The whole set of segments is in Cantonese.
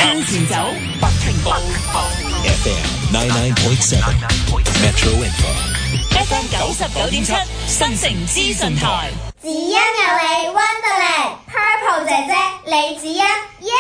向前走，不停步。 FM 99.7 Metro Info，FM 99.7 新城資訊台。 只因有你 Wonderland Purple 姐姐李子欣耶！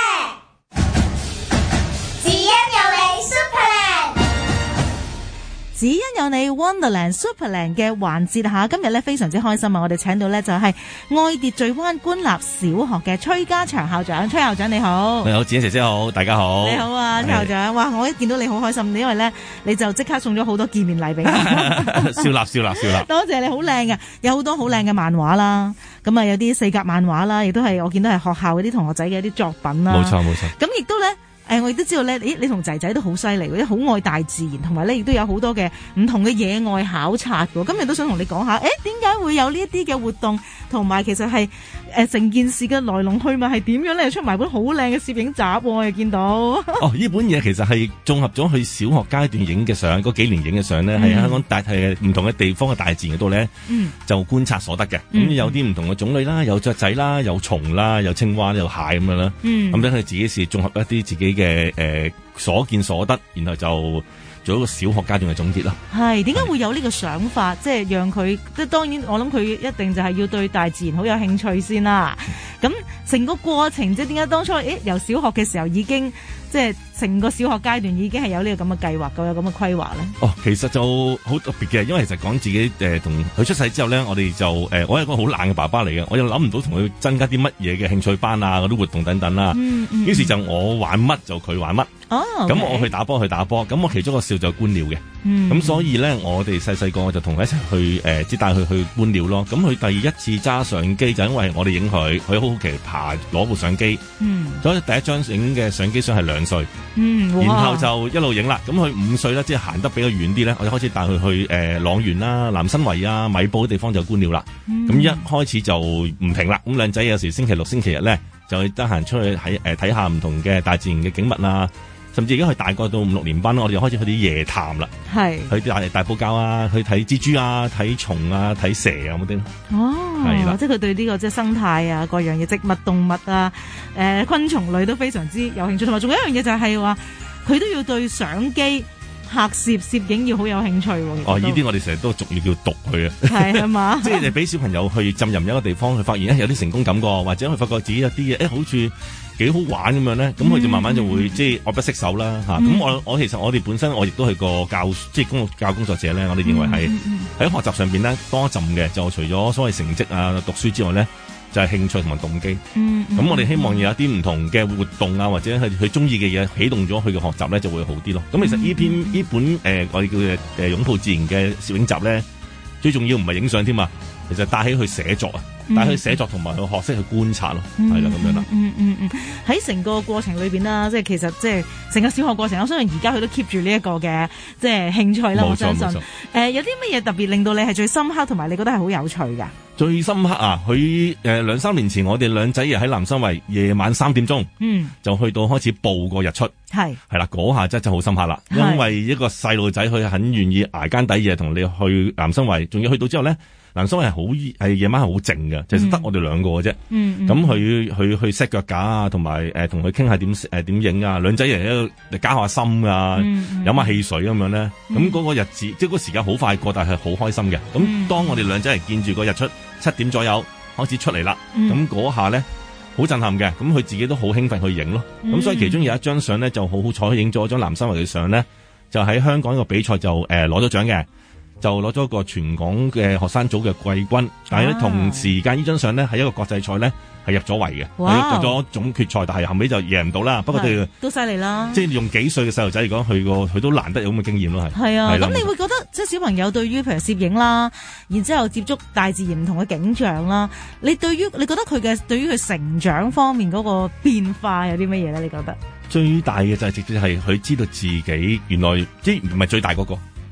只因有你 Superland。 只因有你 Wonderland Superland 嘅環節下，今日咧非常之開心啊！我哋請到咧就係愛秩序灣官立小學嘅崔家祥校長，崔校長你好。 你好，子欣姐姐好，大家好。 你好啊，崔校長。哇，我一見到你好開心，因為咧你就即刻送咗好多見面禮俾我。 笑納。 多謝你，好靚嘅，有好多好靚嘅漫畫啦。咁啊，有啲四格漫畫啦，亦都係我見到係學校嗰啲同學仔嘅一啲作品啦。 冇錯。 咁亦都咧。我亦都知道咧，你同仔仔都好犀利，嗰啲好愛大自然，同埋咧亦都有好多嘅唔同嘅野外考察嘅。今日都想同你講下，點解會有呢一啲嘅活動，同埋其實係成件事嘅來龍去脈係點樣咧？出埋本好靚嘅攝影集，我又見到。 呢本嘢其實係綜合咗去小學階段影嘅相，嗰幾年影嘅相咧，係香港係唔同嘅地方嘅大自然嗰度咧，就觀察所得嘅。咁有啲唔同嘅種類啦，有雀仔啦，有蟲啦，有青蛙，有蟹咁樣啦。咁咧佢自己是綜合一啲自己嘅所見所得，然後就做一個小學階段嘅總結啦。係點解會有呢個想法？即係讓佢，即係當然我諗佢一定就係要對大自然好有興趣先啦。咁成個過程，即係點解當初由小學嘅時候已經即係成個小學階段已經係有呢個咁嘅計劃，有咁嘅規劃咧？ 其實就好特別嘅，因為其實講自己同佢出世之後咧，我哋就我係一個好懶嘅爸爸嚟嘅，我又諗唔到同佢增加啲乜嘢嘅興趣班啊，嗰啲活動等等啦。於是就我玩乜就佢玩乜。咁我去打波，咁我其中一個少就觀鳥嘅。咁所以咧，我哋細個就同佢一齊去即帶佢去觀鳥咯。咁佢第一次揸相機就因為我哋影佢好好奇爬攞部相機。所以第一張影嘅相機相係2歲。然後就一路影啦。咁佢5歲咧，即係行得比較遠啲咧，我就開始帶佢去塱原啦、南新圍啊、米埔嘅地方就觀鳥啦。咁一開始就唔停啦。咁靚仔有時星期六、星期日咧就去得閒出去睇下唔同嘅大自然嘅景物啊。甚至而家佢大個到5、6年班，我哋就開始去啲夜探啦。去啲大埔滘啊，去睇蜘蛛啊、睇蟲啊、睇蛇啊咁啲咯。係啦， 即係佢對呢個即係生態啊、各樣嘢、植物、動物啊、昆蟲類都非常之有興趣。同埋仲有一樣嘢就係話，佢都要對相機拍攝影要好有興趣。呢啲我哋成日都俗語叫讀佢啊。 係啊嘛， 即係你俾小朋友去浸淫一個地方，去發現有啲成功感過，或者佢發覺自己有啲嘢好似幾好玩咁樣咧，咁佢就慢慢就會即係愛不釋手啦嚇。咁我其實我哋本身我亦都係個即係教工作者咧，我哋認為係喺學習上邊咧多一陣嘅，就除咗所謂成績啊、讀書之外咧，就係興趣同埋動機。咁我哋希望有一啲唔同嘅活動啊，或者係佢中意嘅嘢啟動咗佢嘅學習咧，就會好啲咯。咁其實呢本我哋叫嘅擁抱自然嘅攝影集咧，最重要唔係影相添啊，其實帶起去寫作啊。但係佢寫作同埋佢學識去觀察咯，係啦咁樣啦。 喺成個過程裏邊啦，即係其實即係成個小學過程，我相信而家佢都 keep 住呢一個嘅即係興趣啦。我相信。有啲乜嘢特別令到你係最深刻，同埋你覺得係好有趣噶？ 最深刻啊！佢2、3年前，我哋兩仔喺南生圍夜晚3點鐘，就去到開始報個日出。係啦，嗰下真係好深刻啦。因為一個細路仔佢很願意捱更抵夜同你去南生圍，仲要去到之後咧。南生圍係夜晚係好靜嘅，其實得我哋2個嘅啫。咁佢去 set 腳架啊，同埋同佢傾下點影啊，兩仔人喺度交下心啊，飲下汽水咁樣咧。咁嗰個日子即係嗰個時間好快過，但係好開心嘅。咁當我哋兩仔人見住個日出7點左右開始出嚟啦，咁嗰下咧好震撼嘅。咁佢自己都好興奮去影咯。咁所以其中有一張相咧就好彩影咗張南生圍嘅相咧，就喺香港一個比賽就攞咗獎嘅。就攞咗個全港嘅學生組嘅季軍，但係咧同時間呢張相咧係一個國際賽咧係入咗圍嘅，入咗總決賽，但係後尾就贏唔到啦。不過佢都犀利啦， 即係用幾歲嘅細路仔嚟講，佢都難得有咁嘅經驗咯，係啊。咁你會覺得即係小朋友對於譬如攝影啦，然之後接觸大自然唔同嘅景象啦，你覺得佢對於佢成長方面嗰個變化有啲乜嘢咧？你覺得最大嘅就係直接係佢知道自己原來即係唔係最大嗰個。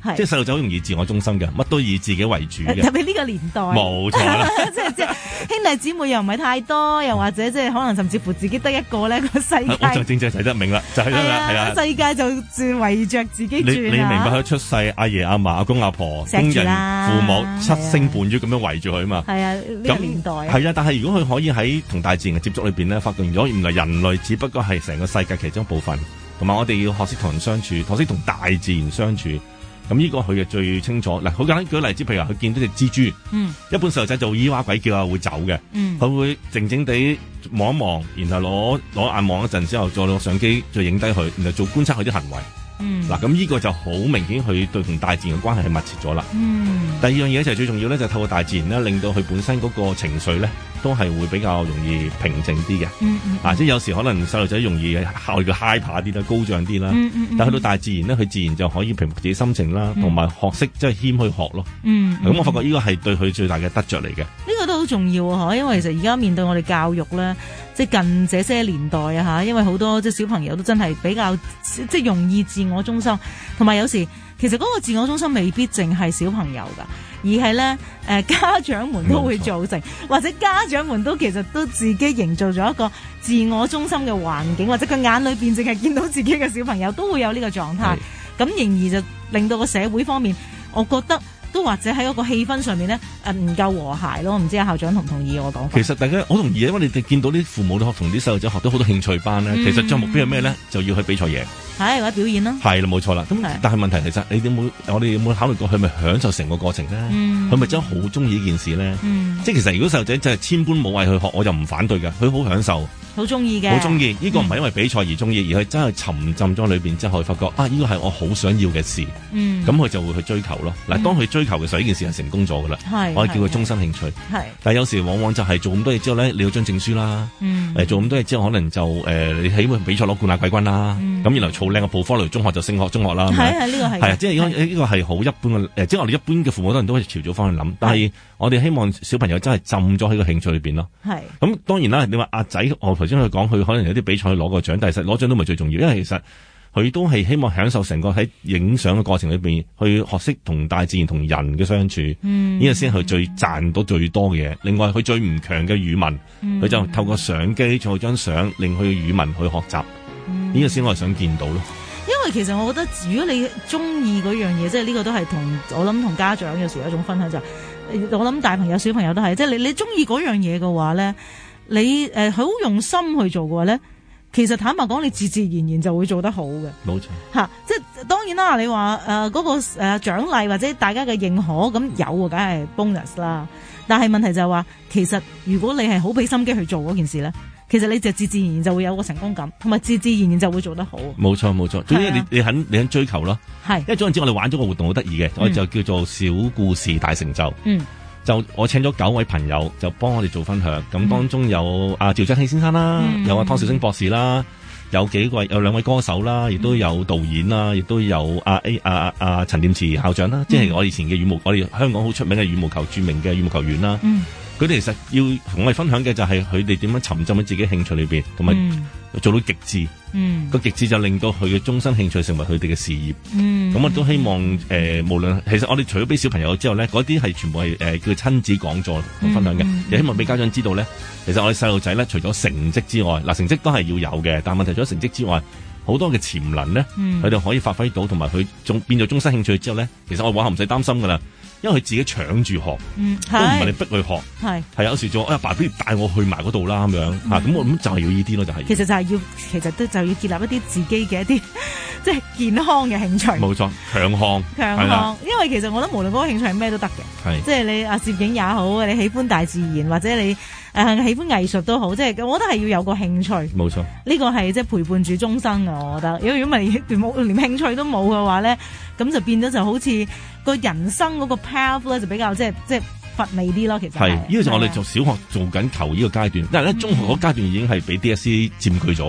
即係細路仔好容易自我中心嘅，乜都以自己為主嘅。 特別呢個年代， 冇錯啦。 即係兄弟姊妹又唔係太多，又或者即係可能甚至乎自己得一個咧，個世界。 我就正睇得明啦，就係啦，係啊， 世界就圍着自己轉。 你明白佢出世，阿爺阿嫲、阿公阿婆、工人、父母七星伴月咁樣圍住佢啊嘛。係啊，呢個年代。係啊，但係如果佢可以喺同大自然嘅接觸裏邊咧，發現咗原來人類只不過係成個世界其中一部分，同埋我哋要學識同人相處，學識同大自然相處。咁呢個佢嘅最清楚。嗱，好簡單舉例子，譬如話佢見到隻蜘蛛，一般細路仔就咿哇鬼叫啊，會走嘅，佢會靜靜地望一望，然後攞眼望一陣之後，再攞相機再影低佢，然後做觀察佢啲行為。嗱，咁呢個就好明顯，佢對同大自然嘅關係係密切咗啦。第二樣嘢就係最重要咧，就係透過大自然咧，令到佢本身嗰個情緒咧，都係會比較容易平靜啲嘅。即係有時可能細路仔容易考慮佢 hyper 啲啦，高漲啲啦。但係去到大自然咧，佢自然就可以平復自己心情啦，同埋學識即係謙虛學咯。咁我發覺呢個係對佢最大嘅得着嚟嘅。呢個都好重要啊！因為其實而家面對我哋教育咧，即係近這些年代啊嚇，因為好多即係小朋友都真係比較即係容易自我中心，同埋有時其實嗰個自我中心未必淨係小朋友噶，而係咧家長們都會造成，或者家長們都其實都自己營造咗一個自我中心嘅環境，或者佢眼裏邊淨係見到自己嘅小朋友都會有呢個狀態，咁仍然就令到個社會方面，我覺得都或者喺嗰個氣氛上面咧唔夠和諧咯。唔知阿校長同唔同意我講法？ 其實大家好同意，因為你哋見到啲父母都學同啲細路仔學到好多興趣班咧，其實最目標係咩咧？就要去比賽贏。 係或者表演啦，係啦， 冇錯啦。咁但係問題其實我哋有冇考慮過佢咪享受成個過程咧？佢咪真係好中意呢件事咧？即係其實如果細路仔真係千般武藝去學，我就唔反對嘅。佢好享受， 好中意嘅， 好中意。呢個唔係因為比賽而中意，而係真係沉浸咗裏邊之後，發覺呢個係我好想要嘅事。咁佢就會去追求咯。嗱，當佢追求嘅時候，呢件事係成功咗噶啦。我係叫佢終身興趣。但係有時往往就係做咁多嘢之後咧，你要張證書啦。做咁多嘢之後，可能就你起碼比賽攞冠亞季軍啦。咁然後儲靚個 portfolio，中學就升學中學啦。 係呢個係。係啊， 即係呢個係好一般嘅。即係我哋一般嘅父母可能都係朝早翻去諗，但係我哋希望小朋友真係浸咗喺個興趣裏邊咯。咁當然啦，你話阿仔，我頭先佢講，佢可能有啲比賽去攞個獎，但係實攞獎都唔係最重要，因為其實佢都係希望享受成個喺影相嘅過程裏邊，去學識同大自然同人嘅相處。呢個先係佢最賺到最多嘅嘢。另外，佢最唔強嘅語文，佢就透過相機做張相，令佢嘅語文去學習。呢個先我係想見到咯。 因為其實我覺得，如果你中意嗰樣嘢，即係呢個都係我諗同家長有時有一種分享就係，我諗大朋友小朋友都係，即係你中意嗰樣嘢嘅話咧，你好用心去做嘅話咧，其實坦白講，你自自然然就會做得好嘅。 冇錯。 即係當然啦，你話嗰個獎勵或者大家嘅認可咁有，梗係 bonus 啦。但係問題就係話，其實如果你係好俾心機去做嗰件事咧，其實你就自自然然就會有個成功感，同埋自自然然就會做得好。冇錯冇錯，總之你肯追求咯。係，因為總之我哋玩咗個活動好得意嘅，我哋就叫做小故事大成就。就我請咗9位朋友，就幫我哋做分享。咁當中有阿趙振熙先生啦，有阿湯兆星博士啦，有2位歌手啦，亦都有導演啦，亦都有阿陳念慈校長啦，即係我以前嘅我哋香港好出名嘅羽毛球著名嘅羽毛球員啦。佢哋其實要同我哋分享嘅就係佢哋點樣沉浸喺自己興趣裏邊，同埋做到極致。個極致就令到佢嘅終身興趣成為佢哋嘅事業。咁我都希望無論其實我哋除咗俾小朋友之後咧，嗰啲係全部係叫親子講座同分享嘅。亦希望俾家長知道咧，其實我哋細路仔咧，除咗成績之外，成績都係要有嘅，但係問題除咗成績之外，好多嘅潛能咧，佢哋可以發揮到，同埋佢變咗終身興趣之後咧，其實我往後唔使擔心噶啦。因為佢自己搶住學，都唔係你逼佢學，係有時做阿爸不如帶我去埋嗰度啦咁樣嚇，咁我諗就係要呢啲咯，就係。其實就係要，其實都就要建立一啲自己嘅一啲即係健康嘅興趣。冇錯，強項，因為其實我覺得無論嗰個興趣係咩都得嘅，即係你攝影也好，你喜歡大自然或者你喜歡藝術都好，即係我覺得係要有個興趣。冇錯，呢個係即係陪伴住終生嘅，我覺得。如果唔係連興趣都冇嘅話咧，咁就變咗就好似個人生嗰個 path 咧就比較即係乏味啲咯。其實係呢個就我哋做小學做緊球呢個階段，但係咧中學嗰階段已經係俾 DSE 佔據咗。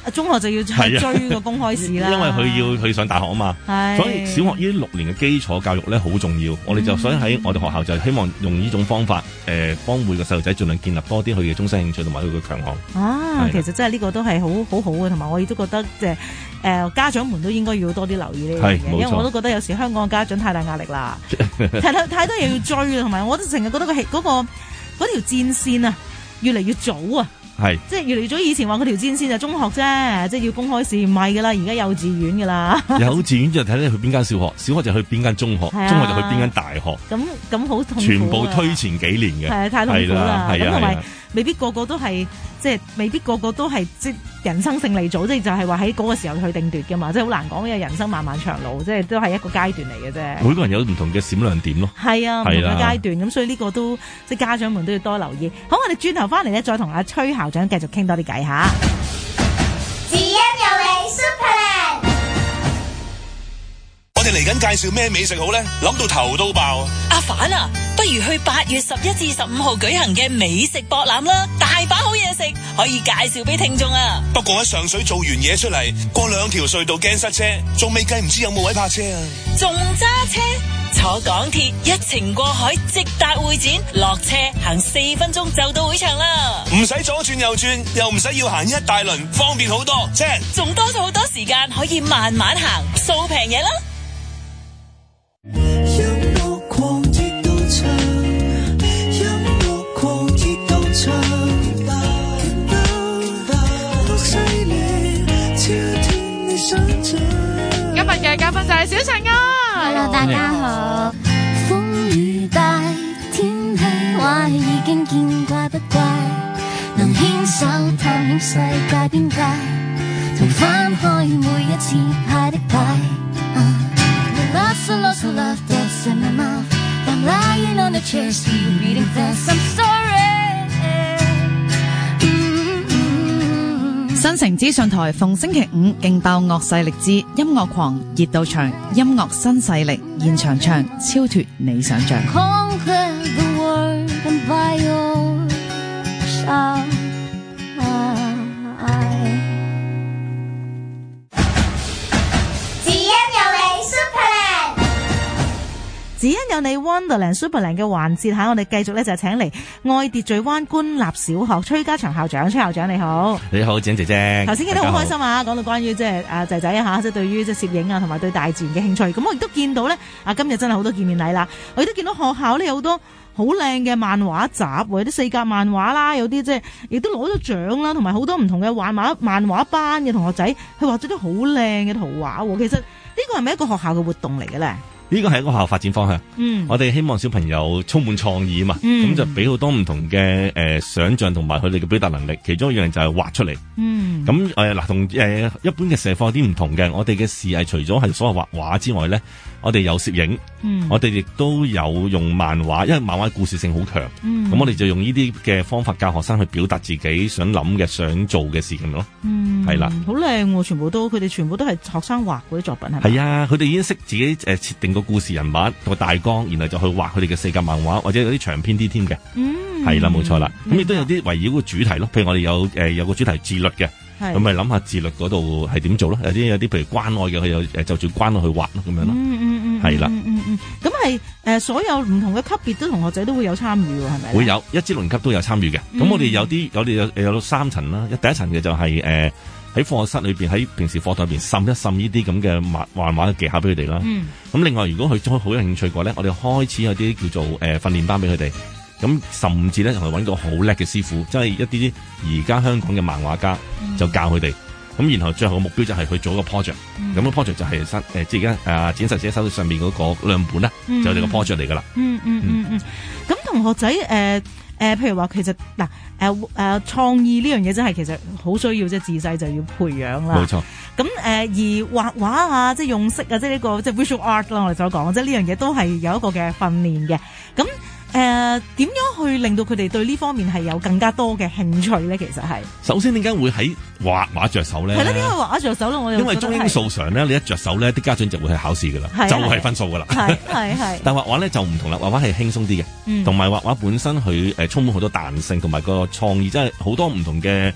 中學就要去追個公開試啦， 因為佢要去上大學啊嘛，所以小學呢6年嘅基礎教育咧好重要。我哋就所以喺我哋學校就希望用呢種方法，幫每個細路仔盡量建立多啲佢嘅終身興趣同埋佢嘅強項。 其實真係呢個都係好好嘅，同埋我亦都覺得即係家長們都應該要多啲留意呢樣嘢，因為我都覺得有時香港嘅家長太大壓力啦，太多嘢要追啦，同埋我都成日覺得嗰條戰線啊越嚟越早啊。即係越嚟越早，以前話嗰條戰線就中學啫，即係要公開試，唔係噶啦，而家幼稚園噶啦。幼稚園就睇你去邊間小學，小學就去邊間中學，中學就去邊間大學。咁好痛苦，全部推前幾年嘅，太痛苦啦。咁同埋未必個個都係即係人生勝利組，即係話喺嗰個時候去定奪噶嘛，即係好難講，因為人生漫漫長路，即係都係一個階段嚟嘅啫。每個人有唔同嘅閃亮點咯。係啊，唔同嘅階段，咁所以呢個都即係家長們都要多留意。好，我哋轉頭翻嚟咧，再同阿崔校長繼續傾多啲偈下。 只因有你 Superland。 我哋嚟緊介紹咩美食好咧？諗到頭都爆。 阿反啊，不如去8月11至15號舉行嘅美食博覽啦，大把好嘢食可以介紹俾聽眾啊。 不過喺上水做完嘢出嚟，過2條隧道驚塞車，仲未計唔知有冇位泊車啊。 仲揸車？坐港鐵一程過海直達會展，落車行4分鐘就到會場啦。 唔使左轉右轉，又唔使要行一大輪，方便好多。 仲多咗好多時間可以慢慢行，掃平嘢啦。 音樂狂熱到唱，音樂狂熱到唱，好犀利，超脫你想象。今日嘅嘉賓就係小陳啊。 Hello， 大家好。風雨大，天氣壞，已經見怪不怪，能牽手探險世界邊界，同翻開每一次派的牌。Lots of love that's in my mouth. I'm lying on the chair, still reading fast. I'm sorry. 新城資訊台逢星期5勁爆樂勢力之音樂狂熱到場，音樂新勢力現場唱，超脫你想象。 Conquer the world and by your side. 只因有你 Wonderland Superland 嘅環節下，我哋繼續咧就請嚟愛秩序灣官立小學崔家祥校長。崔校長你好。 你好，鄭姐姐。 頭先見到好開心啊，講到關於即係仔仔啊，即係對於即係攝影啊同埋對大自然嘅興趣。咁我亦都見到咧，今日真係好多見面禮啦。我亦都見到學校咧有好多好靚嘅漫畫集，或者啲4格漫畫啦，有啲即係亦都攞咗獎啦，同埋好多唔同嘅漫畫班嘅同學仔，佢畫咗啲好靚嘅圖畫。其實呢個係咪一個學校嘅活動嚟嘅咧？ 呢個係一個學校發展方向，我哋希望小朋友充滿創意啊嘛，咁就俾好多唔同嘅想像同埋佢哋嘅表達能力，其中一樣就係畫出嚟。咁嗱同一般嘅社課有啲唔同嘅，我哋嘅視藝除咗係所謂畫畫之外咧，我哋有攝影，我哋亦都有用漫畫，因為漫畫故事性好強，咁我哋就用呢啲嘅方法教學生去表達自己想諗嘅、想做嘅事咁咯。係啦， 好靚喎！佢哋全部都係學生畫嗰啲作品係咪？ 係啊，佢哋已經識自己設定個故事人物個大綱，然後就去畫佢哋嘅4格漫畫，或者有啲長篇啲添嘅。係啦，冇錯啦。咁亦都有啲圍繞個主題咯，譬如我哋有個主題自律嘅，咁咪諗下自律嗰度係點做咯？有啲譬如關愛嘅，佢有就住關愛去畫咯，咁樣咯。係啦。 咁係所有唔同嘅級別都同學仔都會有參與喎，係咪？會有1至6年級都有參與嘅。咁我哋有3層啦，第一層嘅就係喺課室裏邊，喺平時課堂入邊滲一滲呢啲咁嘅畫畫嘅技巧俾佢哋啦。咁另外，如果佢好有興趣過咧，我哋開始有啲叫做訓練班俾佢哋。咁甚至咧，就係揾個好叻嘅師傅，即係一啲而家香港嘅漫畫家，就教佢哋。咁然後最後嘅目標就係去做一個 project。咁個 project 就係即係而家展示者手上面嗰個亮本啦，就係我哋個 project 嚟噶啦。 咁同學仔譬如話其實嗱創意呢樣嘢真係其實好需要，即係自細就要培養啦。冇錯。咁而畫畫啊，即係用色啊，即係呢個即係 visual art 啦，我哋所講，即係呢樣嘢都係有一個嘅訓練嘅。咁點樣去令到佢哋對呢方面係有更加多嘅興趣咧？其實係首先點解會喺畫畫着手咧？係啦，點解畫畫着手咧？我因為中英數常咧，你一着手咧，啲家長就會去考試噶啦，就係分數噶啦。係。但畫畫咧就唔同啦，畫畫係輕鬆啲嘅，同埋畫畫本身佢充滿好多彈性同埋個創意，即係好多唔同嘅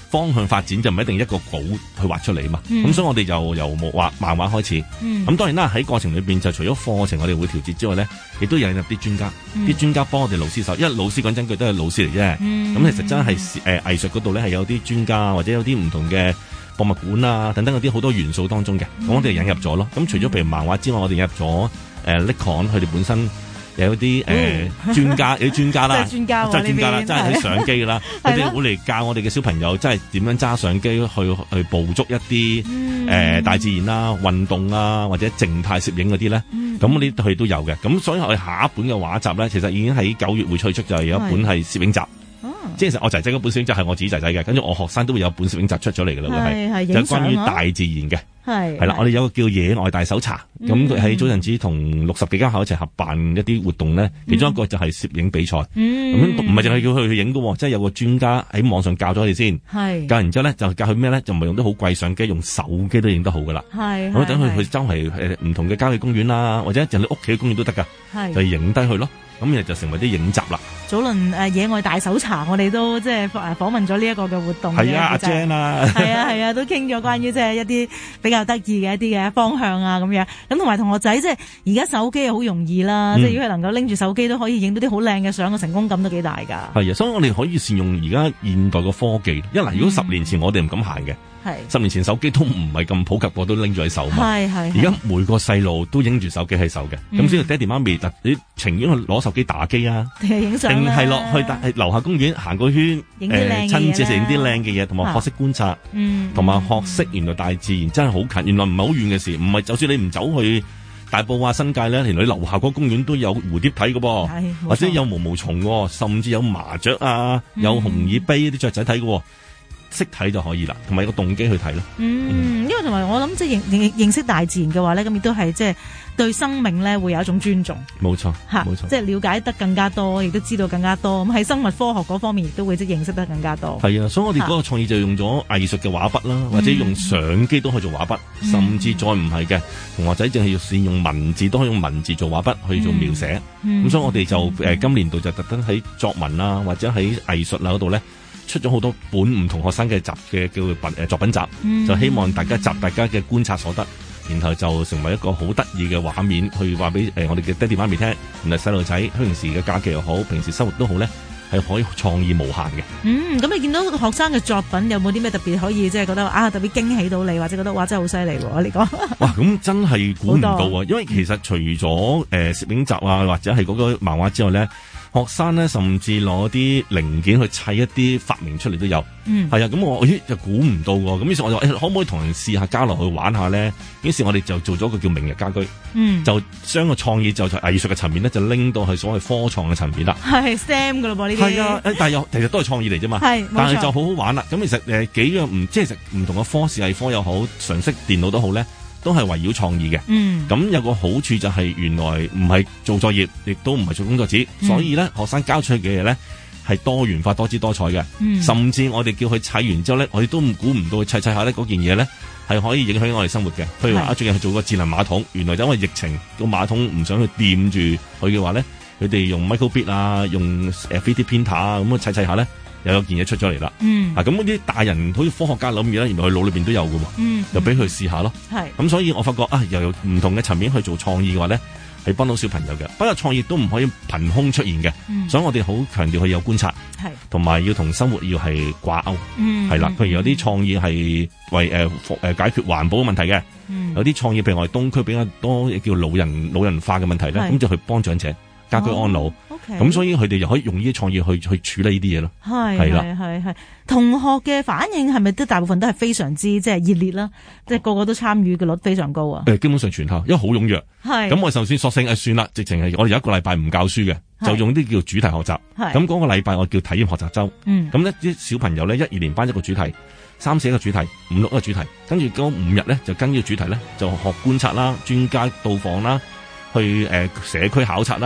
方向發展就唔一定一個稿去畫出嚟嘛。咁所以我哋就由畫漫畫開始。咁當然啦，喺過程裏邊就除咗課程我哋會調節之外咧，亦都引入啲專家，啲專家幫我哋老師手，因為老師講真句都係老師嚟啫。咁其實真係藝術嗰度咧係有啲專家或者有啲唔同嘅博物館啊等等嗰啲好多元素當中嘅，咁我哋引入咗咯。咁除咗譬如漫畫之外，我哋引入咗Nikon 佢哋本身有啲專家，有啲專家啦，真係專家啦，真係睇相機啦，佢哋會嚟教我哋嘅小朋友，真係點樣揸相機去捕捉一啲大自然啦、運動啦或者靜態攝影嗰啲咧。咁呢佢都有嘅。咁所以我哋下一本嘅畫集咧，其實已經喺9月會推出，就係有一本係攝影集。即係其實我仔仔嗰本攝影集係我自己仔仔嘅，跟住我學生都會有一本攝影集出咗嚟嘅啦，會係就關於大自然嘅。係啦，我哋有個叫野外大搜查，咁佢喺早陣子同60幾間學校一齊合辦一啲活動咧，其中一個就係攝影比賽。咁唔係淨係叫佢去影嘅，即係有個專家喺網上教咗佢哋先，教完之後咧就教佢咩咧，就唔係用啲好貴相機，用手機都影得好噶啦。咁等佢去周圍唔同嘅郊野公園啦，或者就你屋企嘅公園都得噶，就影低佢咯。咁就成為啲影集啦。早輪野外大搜查，我哋都即係訪問咗呢一個嘅活動。 係啊，阿 Jan 啊， 係啊，都傾咗關於即係一啲比較得意嘅一啲嘅方向啊咁樣。咁同埋同學仔即係而家手機好容易啦，即係如果係能夠拎住手機都可以影到啲好靚嘅相，個成功感都幾大㗎。 係啊，所以我哋可以善用而家現代嘅科技。因為如果10年前我哋唔敢行嘅。10年前手機都唔係咁普及過，都拎住喺手嘛。而家每個細路都影住手機喺手嘅，咁所以爹哋媽咪你情願去攞手機打機啊，定係落去樓下公園行個圈，親自影啲靚嘅嘢，同埋學識觀察，同埋學識原來大自然真係好近，原來唔係好遠嘅事，唔係就算你唔走去大埔啊新界咧，原來你樓下嗰個公園都有蝴蝶睇嘅噃，或者有毛毛蟲，甚至有麻雀啊，有紅耳鵯啲雀仔睇嘅。識睇就可以啦，同埋個動機去睇咯。 因為同埋我諗即係認識大自然嘅話咧，咁亦都係即係對生命咧會有一種尊重。冇錯，即係了解得更加多，亦都知道更加多。咁喺生物科學嗰方面，亦都會即係認識得更加多。係啊，所以我哋嗰個創意就用咗藝術嘅畫筆啦，或者用相機都可以做畫筆，甚至再唔係嘅同學仔淨係要善用文字，都可以用文字做畫筆去做描寫。咁所以我哋就今年度就特登喺作文啦，或者喺藝術啦嗰度咧。出咗好多本唔同學生嘅集嘅叫作品集，就希望大家集大家嘅觀察所得，然後就成為一個好得意嘅畫面，去話俾我哋嘅爹哋媽咪聽。原來細路仔平時嘅假期又好，平時生活都好咧，係可以創意無限嘅。咁你見到學生嘅作品有冇啲咩特別可以即係覺得特別驚喜到你，或者覺得哇真係好犀利喎？你講哇咁真係估唔到啊！因為其實除咗攝影集啊，或者係嗰個漫畫之外咧。學生咧，甚至攞啲零件去砌一啲發明出嚟都有，係啊，咁我就估唔到喎，咁於是我就話可唔可以同人試下交流去玩下咧？於是我哋就做咗個叫明日家居，就將個創意就係藝術嘅層面咧，就拎到去所謂科創嘅層面啦。係 STEM 噶咯噃呢啲，係啊，但係其實都係創意嚟啫嘛，但係就好好玩啦。咁其實幾樣即係唔同嘅科，視藝科又好，常識電腦都好咧。都係圍繞創意嘅，咁有個好處就係原來唔係做作業，亦都唔係做工作紙，所以咧學生交出去嘅嘢咧係多元化、多姿多彩嘅，甚至我哋叫佢砌完之後咧，我哋都估唔到佢砌砌下咧嗰件嘢咧係可以影響我哋生活嘅。譬如話最近去做個智能馬桶，原來就因為疫情個馬桶唔想去掂住佢嘅話咧，佢哋用 microbit 啊，用 3D printer 啊咁砌砌下咧。又有件嘢出咗嚟啦，咁嗰啲大人好似科學家諗嘢咧，原來佢腦裏邊都有㗎喎，就俾佢試下咯。咁所以我發覺又有唔同嘅層面去做創意嘅話咧，係幫到小朋友嘅。不過創意都唔可以憑空出現嘅，所以我哋好強調佢有觀察，同埋要同生活要係掛鈎，係啦。譬如有啲創意係為解決環保嘅問題嘅，有啲創意譬如我哋東區比較多叫老人化嘅問題咧，咁就去幫長者。家居安老，咁所以佢哋又可以用呢啲創意去處理呢啲嘢咯。係啦，同學嘅反應係咪都大部分都係非常之即係熱烈啦？即係個個都參與嘅率非常高啊！基本上全校，因為好踴躍。咁我就算索性算啦，直情係我哋有一個禮拜唔教書嘅，就用啲叫主題學習。咁嗰個禮拜我叫體驗學習周。咁呢啲小朋友咧1、2年班一個主題，3、4一個主題，5、6一個主題，跟住嗰5日咧就跟呢個主題咧就學觀察啦、專家到訪啦、去社區考察啦。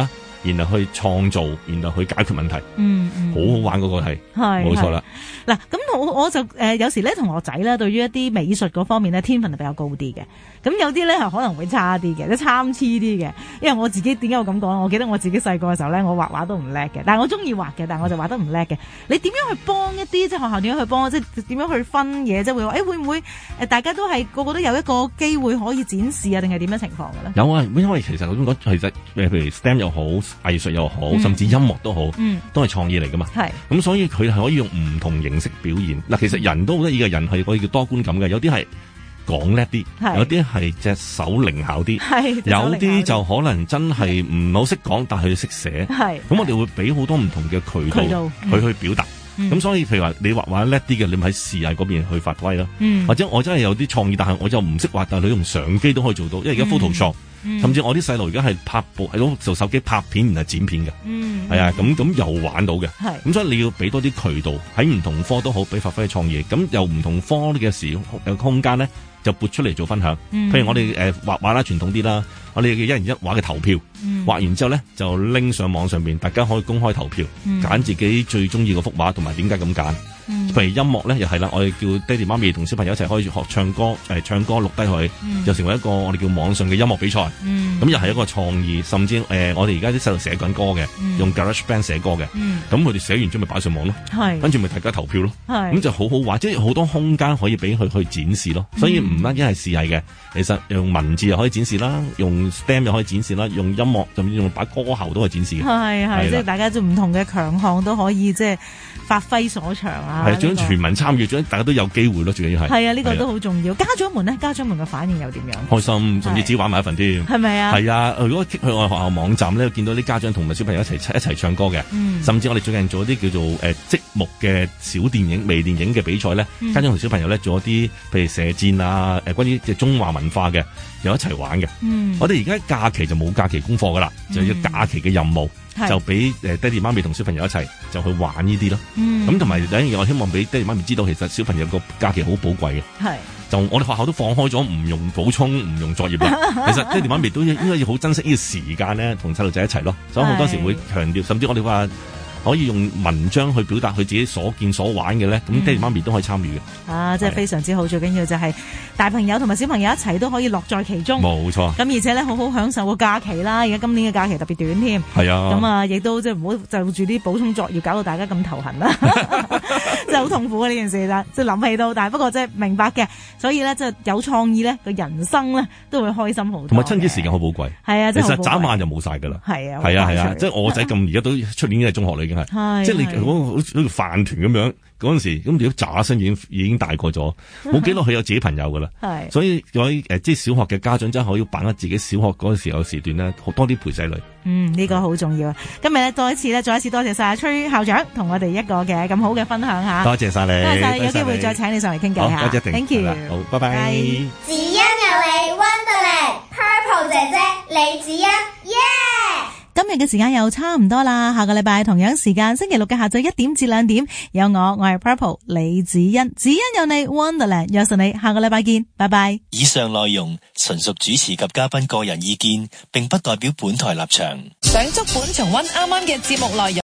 然後去創造，然後去解決問題，好好玩嗰個係，冇錯啦。 嗱，咁我就有時咧同學仔咧對於一啲美術嗰方面咧天分係比較高啲嘅，咁有啲咧係可能會差啲嘅，即係參差啲嘅。因為我自己點解我咁講？我記得我自己細個嘅時候咧，我畫畫都唔叻嘅，但係我中意畫嘅，但係我就畫得唔叻嘅。你點樣去幫一啲即係學校點樣去幫？即係點樣去分嘢？即係會話會唔會大家都係個個都有一個機會可以展示啊？定係點樣情況嘅咧？有啊， 因為其實我咁講，其實譬如 STEM 又好，藝術又好，甚至音樂都好，都係創意嚟噶嘛。係咁，所以佢係可以用唔同形式表現。嗱，其實人都好得意嘅，人係可以叫多觀感嘅。有啲係講叻啲，有啲係隻手靈巧啲，有啲就可能真係唔好識講，但係佢識寫。係咁，我哋會俾好多唔同嘅渠道佢去表達。咁所以譬如話你畫畫叻啲嘅，你咪喺視藝嗰邊去發揮咯。或者我真係有啲創意，但係我就唔識畫，但係你用相機都可以做到，因為而家 Photoshop。甚至我啲細路而家係拍部喺度做手機拍片，然後剪片嘅，係啊，咁又玩到嘅，咁所以你要俾多啲渠道喺唔同科都好，俾發揮創意，咁由唔同科嘅時空間咧就撥出嚟做分享。譬如我哋畫畫啦，傳統啲啦，我哋嘅一人一畫嘅投票，畫完之後咧就拎上網上邊，大家可以公開投票，揀自己最中意嗰幅畫同埋點解咁揀。譬如音樂咧，又係啦，我哋叫爹哋媽咪同小朋友一齊可以學唱歌，唱歌錄低佢，就成為一個我哋叫網上嘅音樂比賽。咁又係一個創意，甚至我哋而家啲細路寫緊歌嘅，用 GarageBand 寫歌嘅，咁佢哋寫完之後咪擺上網咯，跟住咪大家投票咯，咁就好好玩，即係好多空間可以俾佢去展示咯。所以唔單止係視藝嘅，其實用文字又可以展示啦，用 STEM 又可以展示啦，用音樂甚至用把歌喉都可以展示嘅。係即係大家做唔同嘅強項都可以即係發揮所長啊！係，最全民參與，最大家都有機會咯，最緊要係。係啊，呢個都好重要。家長們咧，家長們嘅反應又點樣？開心，甚至自己玩埋一份添。係咪啊？係啊！如果去我哋學校網站咧，見到啲家長同埋小朋友一齊唱歌嘅，甚至我哋最近做一啲叫做積木嘅小電影、微電影嘅比賽咧，家長同小朋友咧做一啲譬如射箭啊，關於中華文化嘅，又一齊玩嘅。我哋而家假期就冇假期功課噶啦，就要假期嘅任務。就俾爹哋媽咪同小朋友一齊就去玩呢啲咯，咁同埋第一樣我希望俾爹哋媽咪知道，其實小朋友個假期好寶貴嘅，就我哋學校都放開咗，唔用補充，唔用作業啦。其實爹哋媽咪都應該要好珍惜呢個時間咧，同細路仔一齊咯。所以好多時會強調，甚至我哋話可以用文章去表達佢自己所見所玩嘅咧，咁爹哋媽咪都可以參與嘅。啊，即係非常之好，最緊要就係大朋友同埋小朋友一齊都可以樂在其中。冇錯。咁而且咧，好好享受個假期啦。而家今年嘅假期特別短添。係啊。咁啊，亦都即係唔好就住啲補充作業搞到大家咁頭痕啦，真係好痛苦啊！呢件事啦，即係諗起到，但係不過即係明白嘅，所以咧即係有創意咧，個人生咧都會開心好多。同埋親子時間好寶貴。係啊，其實眨眼就冇晒㗎啦。係啊。係啊係啊，即係我仔咁而家都出年已經係中學啦，已經係。係。即係你嗰個好似飯團咁樣。嗰陣時咁，如果喳身已經大個咗，冇幾耐佢有自己朋友噶啦。係，所以有啲即係小學嘅家長真係可以把握自己小學嗰陣時候時段咧，多啲陪仔女。呢個好重要啊！今日咧再一次多謝晒崔校長同我哋一個嘅咁好嘅分享吓。多謝晒你，多謝晒，有機會再請你上嚟傾偈吓。多謝 ，thank you，好，拜拜。 子欣有你 Wonderland Purple 姐姐李子欣，耶！ 今日嘅時間又差唔多啦，下個禮拜同樣時間星期六嘅下晝1點至2點，有我係 Purple 李子欣，子欣有你 Wonderland， 約實你下個禮拜見，拜拜。 以上內容純屬主持及嘉賓個人意見，並不代表本台立場。 想足本重溫啱啱嘅節目內容。